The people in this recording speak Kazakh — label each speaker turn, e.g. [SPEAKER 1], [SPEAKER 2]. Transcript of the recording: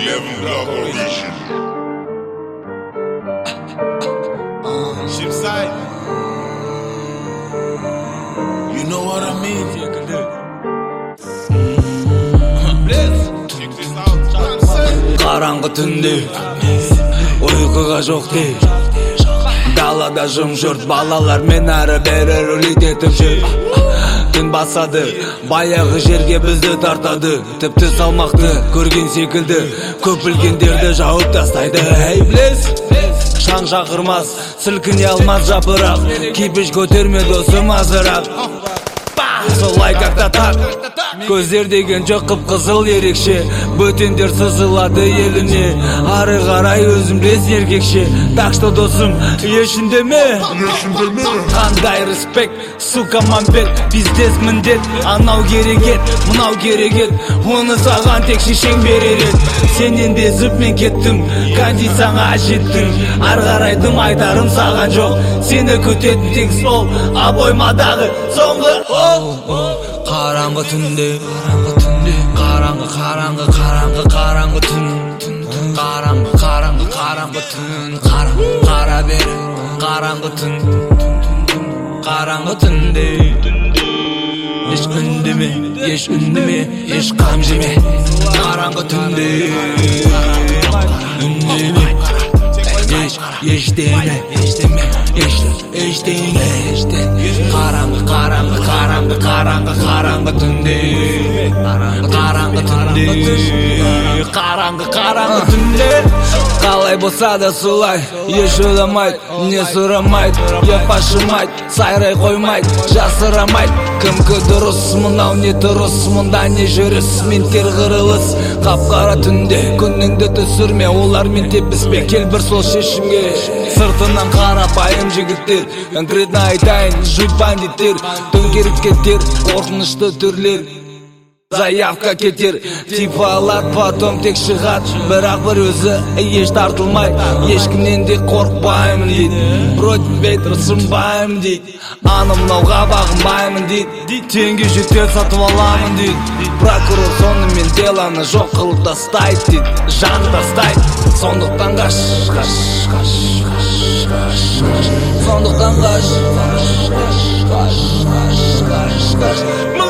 [SPEAKER 1] 11 Global Edition.
[SPEAKER 2] Shipside. You know what I mean?
[SPEAKER 1] Check this out.
[SPEAKER 3] Қараңғы түнде ұйқыға жоқ дей, далада жым-жұрт балалар мен әрі-бері рулит етіп жүр. Түн басады, баяғы жерге бізді тартады, тіпті салмақты көрген секілді, көп білгендерді жауып тастайды. Эй, білес, шаң шақырмас, сілкіне алмас жапырақ, кипіш көтерме досым азырақ. Солай как-то так, көздер деген жоқ қып-қызыл ерекше, бөтендер сызылады еліне, ары қарай өзімдес еркекше. Так что досым, ешіндеме, қандай респект, сука мампет, пиздес міндет, анау керегет, мынау керегет, оны саған тек шешең берер ед. Сенен безіп мен кеттім, кондицияңа жеттің, ар қарайдым айтарым саған жоқ, сені көтетін тек сол обоймадағы соңғы қараңғы түнде, қараңғы түн, қараңғы түн, қара бері қараңғы түн, қараңғы түнде еш үндеме, еш қам жеме, қараңғы түнде үндеме, ештеңе, қараңғы түнде, қараңғы түнде, қалай болса да солай, еш ойламайды, не сұрамайды, еп ашымайды, сайрай қоймайды, жасырамайды, кімкі дұрыс, мынау не тұрыс, мұнда не жүріс, мен тер қырылыс, қап-қара түнде, күніңді түсірме, олармен тепіспе, кел бір сол шешімге. Сыртынан қарапайым жігіттер, конкретно айтайын, жуть бандиттер, төңкеріп кетер, қорқынышты түрлер, заявка кетер, типалар потом тек шығат, бірақ бір өзі еш тартылмай, ешкімнен де қорқпаймын дейді, против тырсынбаймын дейді, анымнауға бағынбаймын дейді, теңге жетер сатып аламын дейді, прокурор сонымен деланы жоқ қылып тастайды дейді, жан тастайды, сондықтан қаш, сондықтан қаш,